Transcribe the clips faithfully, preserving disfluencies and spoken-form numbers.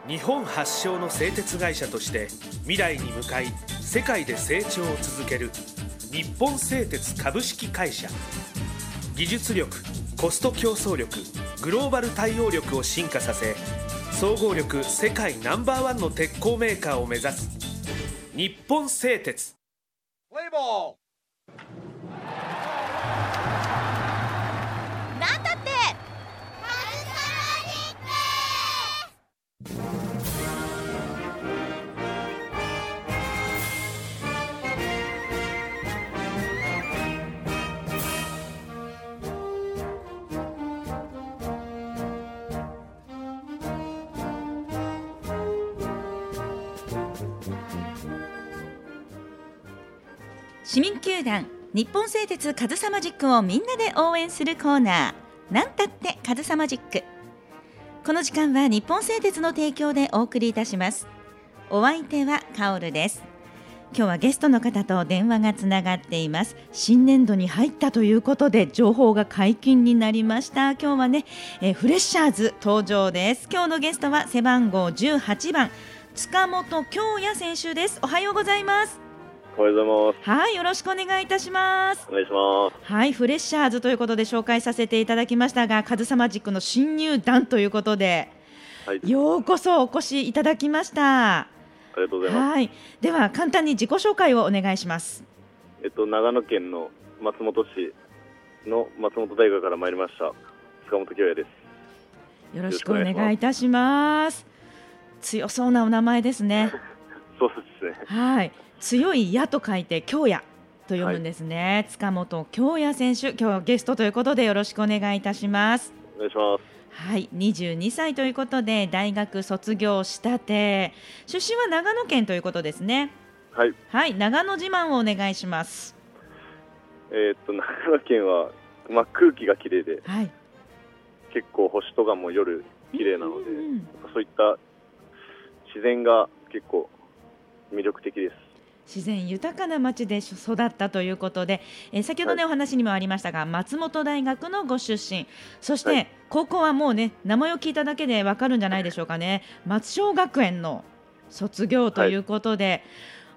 日本発祥の製鉄会社として未来に向かい世界で成長を続ける日本製鉄株式会社。技術力、コスト競争力、グローバル対応力を進化させ、総合力世界ナンバーワンの鉄鋼メーカーを目指す日本製鉄。 プレイボール。 なんだって市民球団日本製鉄カズサマジックをみんなで応援するコーナー、なんたってカズサマジック。この時間は日本製鉄の提供でお送りいたします。お相手はカオルです。今日はゲストの方と電話がつながっています。新年度に入ったということで情報が解禁になりました。今日はね、えー、フレッシャーズ登場です。今日のゲストは背番号じゅうはちばん塚本京也選手です。おはようございます。 おはようございます。 はい、よろしくお願いいたします。 お願いします。 はい、フレッシャーズということで紹介させていただきましたが、カズサマジックの新入団ということで、はい、ようこそお越しいただきました。 ありがとうございます。 はい、では簡単に自己紹介をお願いします。 えっと長野県の松本市の松本大学から参りました塚本京也です。 よろしくお願いいたします。強そうなお名前ですね。 そうですね。 はい。強い矢と書いて京也と読むんですね、はい、塚本京也選手、今日はゲストということでよろしくお願いいたします。 お願いします。 はい、にじゅうにさいということで大学卒業したて、出身は長野県ということですね。 はい、 はい、長野自慢をお願いします。 えー、っと長野県は、まあ、空気が綺麗で、 はい、 結構星とかも夜綺麗なので、うんうん、そういった自然が結構魅力的です。 自然豊かな町で育ったということで、えー、先ほどね、はい、お話にもありましたが松本大学のご出身、そして、はい、高校はもうね名前を聞いただけでわかるんじゃないでしょうかね。松商学園の卒業ということで、はい、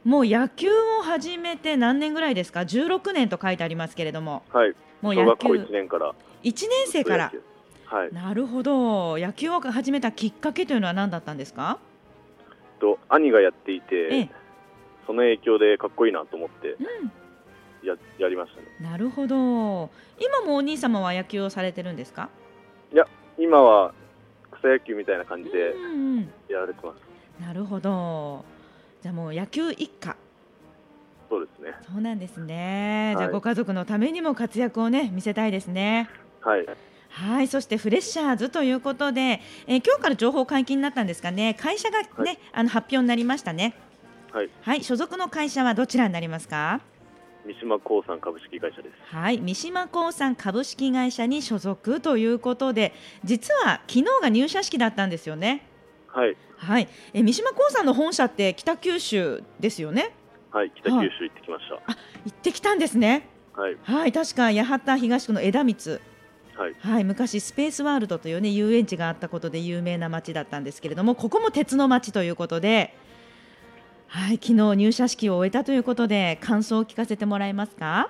もう野球を始めて何年ぐらいですか。じゅうろくねんと書いてありますけれども、 はい、 もう野球小学校いちねんからいちねん生から、 はい、 なるほど。野球を始めたきっかけというのは何だったんですか。 と兄がやっていて、 ええ、 その影響でかっこいいなと思って、 うん、 や, やりましたね。 なるほど。今もお兄様は野球をされてるんですか。 いや、今は草野球みたいな感じでやられてます、 うんうん、なるほど。じゃあもう野球一家。 そうですね。 そうなんですね、はい、じゃあご家族のためにも活躍をね見せたいですね。 はい、 はい。そしてフレッシャーズということで、えー、今日から情報解禁になったんですかね。会社が、ね、はい、あの発表になりましたね。 はい、 はい、所属の会社はどちらになりますか。 三島興産株式会社です。 はい、三島興産株式会社に所属ということで、実は昨日が入社式だったんですよね。 はい、 はい、え三島興産の本社って北九州ですよね。 はい、北九州行ってきました。 あ、行ってきたんですね。 はい、 はい、確か八幡東区の枝光、 はいはい、昔スペースワールドという、ね、遊園地があったことで有名な街だったんですけれども、ここも鉄の街ということで、はい、昨日入社式を終えたということで感想を聞かせてもらえますか。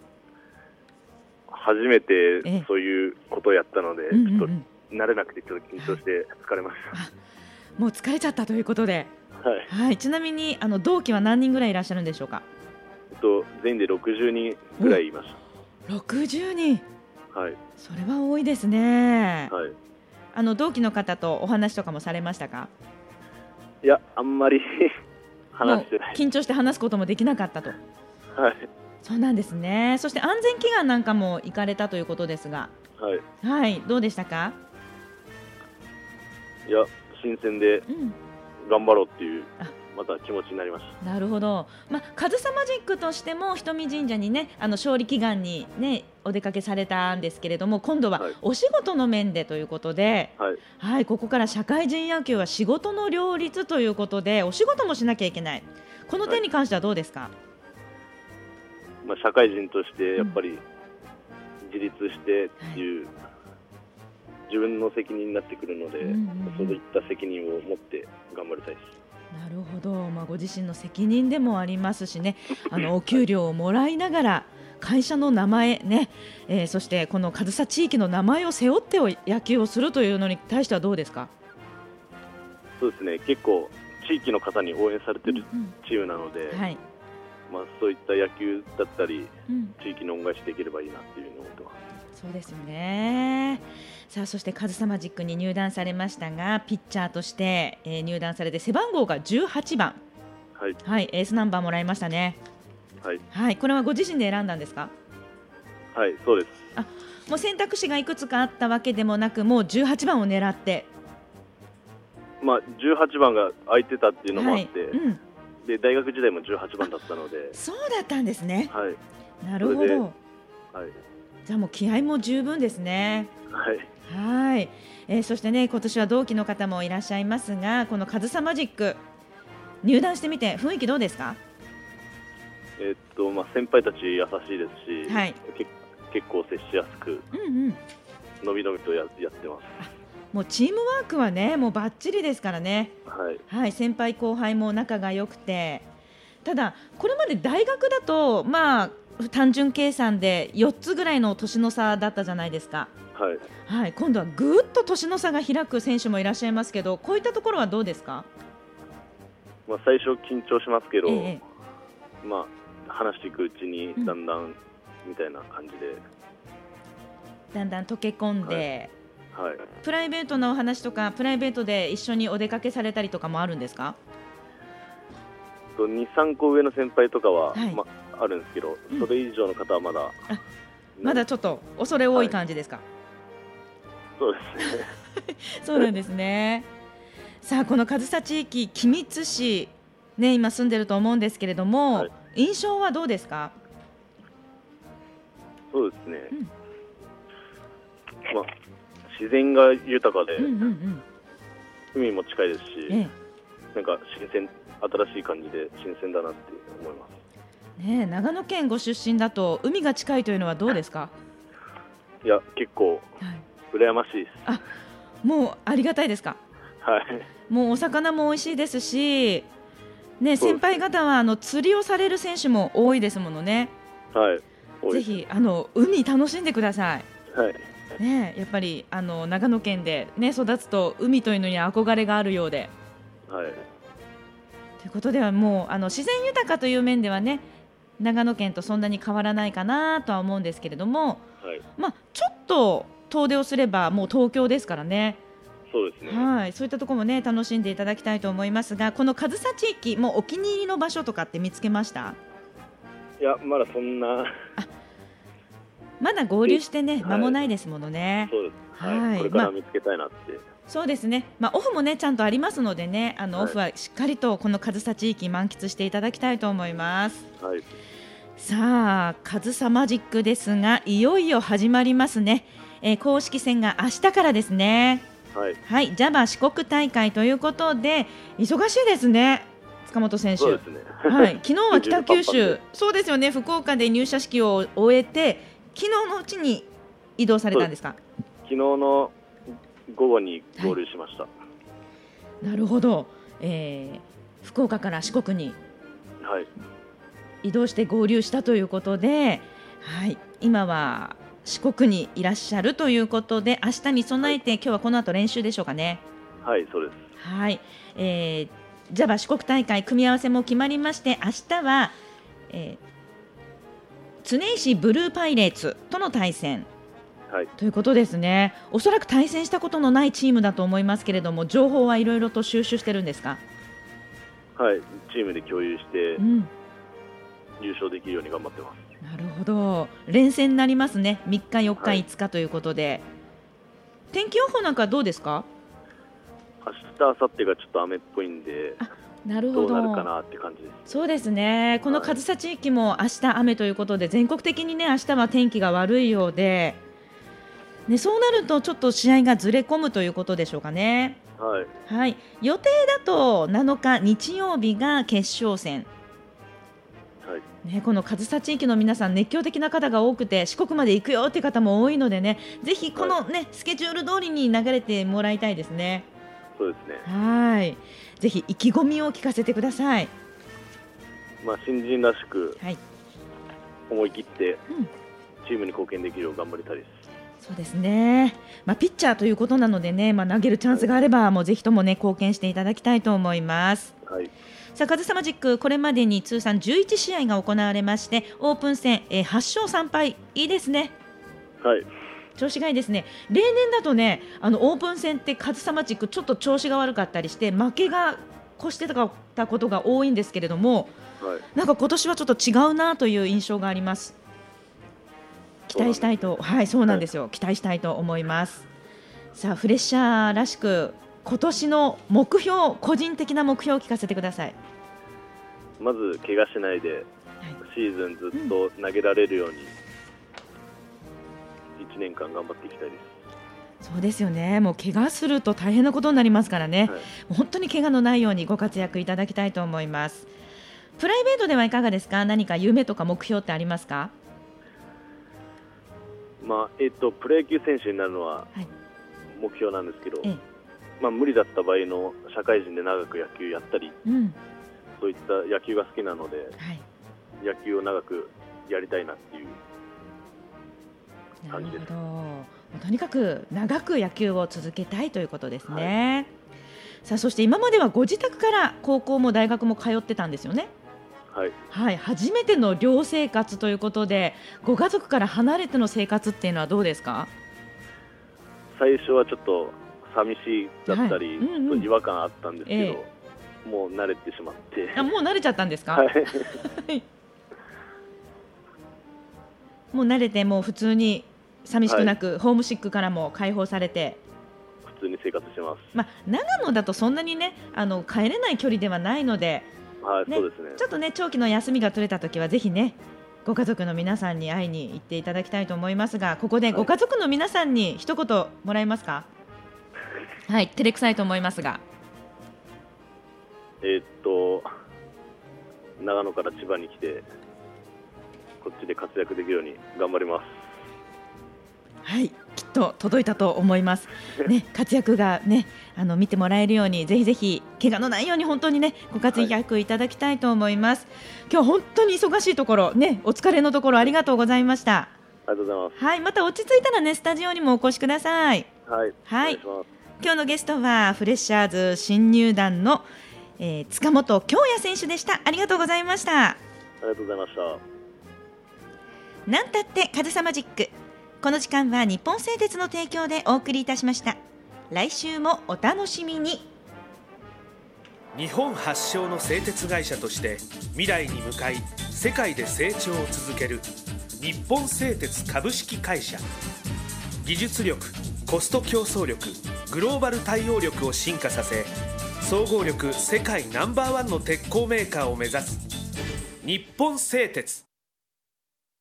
初めてそういうことをやったので、 うんうんうん、 ちょっと慣れなくてちょっと緊張して疲れました。 あ、もう疲れちゃったということで、 はいはい、ちなみにあの同期は何人ぐらいいらっしゃるんでしょうか。 えっと、全員でろくじゅうにんぐらいいました。 ろくじゅうにん、 はい、 それは多いですね。 はい、 あの同期の方とお話とかもされましたか。 いや、あんまり話してない。 緊張して話すこともできなかったと。 はい、 そうなんですね。そして安全祈願なんかも行かれたということですが、 はい、 はい、どうでしたか。 いや、新鮮で頑張ろうっていう、うん、また気持ちになりました。 なるほど。まあ、カズサマジックとしても瞳神社にね、あの勝利祈願にねお出かけされたんですけれども、今度はお仕事の面でということで、 はいはい、ここから社会人野球は仕事の両立ということでお仕事もしなきゃいけない。この点に関してはどうですか。はい、 まあ、社会人としてやっぱり自立してっていう自分の責任になってくるので、 うんうんうん、 そういった責任を持って頑張りたいです。 なるほど、まあ、ご自身の責任でもありますしね、あのお給料をもらいながら会社の名前、ねえー、そしてこの上総地域の名前を背負って野球をするというのに対してはどうですか？ そうですね、結構地域の方に応援されているチームなので、 うんうんはいまあ、そういった野球だったり、 うん、 地域の恩返しできればいいなっていうふうに思ってます。 そうですよね。さあそして上総マジックに入団されましたが、ピッチャーとして、えー、入団されて背番号がじゅうはちばん、 はいはい、エースナンバーもらいましたね。 はい、 はい、これはご自身で選んだんですか？ はい、そうです。 あ、もう選択肢がいくつかあったわけでもなく、もうじゅうはちばんを狙って、 まあ、じゅうはちばんが空いてたっていうのもあって、 はいうん、 で大学時代もじゅうはちばんだったので。 そうだったんですね。 はい、 なるほど、はい、じゃあもう気合も十分ですね。 はい、 はい、えー、そしてね、今年は同期の方もいらっしゃいますが、この上総マジック入団してみて雰囲気どうですか？ えーっとまあ、先輩たち優しいですし、 はい、 け結構接しやすく、 うんうん、 のびのびと や, やってます。 もうチームワークはね、もうバッチリですからね。 はい、 はい、先輩後輩も仲が良くて、ただこれまで大学だとまあ単純計算でよっつぐらいの年の差だったじゃないですか。 はいはい、今度はぐーっと年の差が開く選手もいらっしゃいますけど、こういったところはどうですか？ まあ、最初緊張しますけど、 ええ、 まあ、話していくうちにだんだんみたいな感じで、うん、 だんだん溶け込んで、 はいはい、 プライベートなお話とかプライベートで一緒にお出かけされたりとかもあるんですか？ に、さんこ上の先輩とかは、 はいまあ、あるんですけど、 うん、 それ以上の方はまだまだちょっと恐れ多い感じですか？はい、 そうですねそうなんですね。さあこの上総地域君津市、ね、今住んでると思うんですけれども、はい、印象はどうですか？ そうですね、 うんまあ、自然が豊かで、 うんうんうん、 海も近いですし、ええ、なんか新鮮新しい感じで新鮮だなって思います、 ね、長野県ご出身だと海が近いというのはどうですか？ いや結構羨ましいです、 はい、あ、もうありがたいですか？ はい、もうお魚も美味しいですし、ね、先輩方はあの釣りをされる選手も多いですものね。 はい、 ぜひあの海楽しんでください。 はい、 ね、やっぱりあの長野県で、ね、育つと海というのに憧れがあるようで、 はい、 ということではもうあの自然豊かという面ではね、長野県とそんなに変わらないかなとは思うんですけれども、 はい、 まあ、ちょっと遠出をすればもう東京ですからね。 そうですね、 はい、そういったところもね楽しんでいただきたいと思いますが、この上総地域もうお気に入りの場所とかって見つけました？ いやまだそんな、 あ、まだ合流してね間もないですものね。 そうです、はいはい、これから見つけたいなって、まあ、 そうですね、まあ、オフもねちゃんとありますのでね、あの、はい、オフはしっかりとこの上総地域満喫していただきたいと思います、 はい、 さあ上総マジックですがいよいよ始まりますね、えー、公式戦が明日からですね。 はい、 はい、ジャバ四国大会ということで忙しいですね、塚本選手。 そうですね、 はい、昨日は北九州そうですよね、福岡で入社式を終えて昨日のうちに移動されたんですか？ 昨日の午後に合流しました、はい、 なるほど、えー、福岡から四国に移動して合流したということで、はい、今は四国にいらっしゃるということで、明日に備えて、はい、今日はこの後練習でしょうかね。 はい、そうです。 はい、えー、ジャバ四国大会組み合わせも決まりまして、明日は、えー、常石ブルーパイレーツとの対戦、 はい、 ということですね。おそらく対戦したことのないチームだと思いますけれども、情報はいろいろと収集してるんですか？ はい、チームで共有して、うん、優勝できるように頑張ってます。 なるほど、連戦になりますね。みっかよっかいつかということで、はい、天気予報なんかどうですか？ 明日明後日がちょっと雨っぽいんで、 なるほど、 どうなるかなって感じです。 そうですね、この上総地域も明日雨ということで、全国的にね明日は天気が悪いようで、ね、そうなるとちょっと試合がずれ込むということでしょうかね。 はい、 はい、予定だとなのか日曜日が決勝戦、 はいね、この上総地域の皆さん熱狂的な方が多くて四国まで行くよって方も多いのでね、ぜひこの、ねはい、スケジュール通りに流れてもらいたいですね。 そうですね。 はい、ぜひ意気込みを聞かせてください。 まあ、新人らしくはい、 思い切ってチームに貢献できるよう頑張りたいです。 そうですね、まあ、ピッチャーということなのでね、まあ、投げるチャンスがあれば、はい、もうぜひとも、ね、貢献していただきたいと思います。 はい、 さあカズサマジック、これまでに通算じゅういち試合が行われまして、オープン戦、えー、はち勝さん敗、いいですね。 はい、 調子がいいですね。例年だとね、あのオープン戦ってカズサマジックちょっと調子が悪かったりして負けが越してたことが多いんですけれども、はい、なんか今年はちょっと違うなという印象があります。期待したいと、はい、そうなんですよ、はい、期待したいと思います。さあフレッシャーらしく今年の目標、個人的な目標を聞かせてください。 まず怪我しないで、はい、シーズンずっと投げられるように、うん、いちねんかん頑張っていきたいです。 そうですよね、もう怪我すると大変なことになりますからね、はい、もう本当に怪我のないようにご活躍いただきたいと思います。プライベートではいかがですか？何か夢とか目標ってありますか？ まあえー、とプロ野球選手になるのは目標なんですけど、はい、まあ、無理だった場合の社会人で長く野球やったり、うん、そういった野球が好きなので、はい、野球を長くやりたいなっていう感じです。 なるほど、とにかく長く野球を続けたいということですね。はい、さあそして今まではご自宅から高校も大学も通ってたんですよね。 はいはい、初めての寮生活ということで、ご家族から離れての生活っていうのはどうですか？ 最初はちょっと寂しいだったり、はい、うんうん、違和感あったんですけど、ええ、もう慣れてしまって。 あ、もう慣れちゃったんですか？ はいもう慣れて、もう普通に寂しくなく、はい、ホームシックからも解放されて普通に生活してます。 まあ、長野だとそんなにね、あの帰れない距離ではないので、 はいね、そうですね、 ちょっとね長期の休みが取れたときはぜひねご家族の皆さんに会いに行っていただきたいと思いますが、ここでご家族の皆さんに一言もらえますか？はい、はい、照れくさいと思いますが。 えー、っと長野から千葉に来てこっちで活躍できるように頑張ります。 はい、きっと届いたと思います、ね、活躍が、ね、あの見てもらえるようにぜひぜひ怪我のないように本当に、ね、ご活躍いただきたいと思います。はい、今日本当に忙しいところ、ね、お疲れのところありがとうございました。 ありがとうございます。 はい、また落ち着いたら、ね、スタジオにもお越しください。 はい、 はい、今日のゲストはフレッシャーズ新入団の、えー、塚本京也選手でした。ありがとうございました。 ありがとうございました。 なんたってカズサマジック、この時間は日本製鉄の提供でお送りいたしました。来週もお楽しみに。 日本発祥の製鉄会社として未来に向かい世界で成長を続ける日本製鉄株式会社。技術力、コスト競争力、グローバル対応力を進化させ、総合力世界ナンバーワンの鉄鋼メーカーを目指す日本製鉄。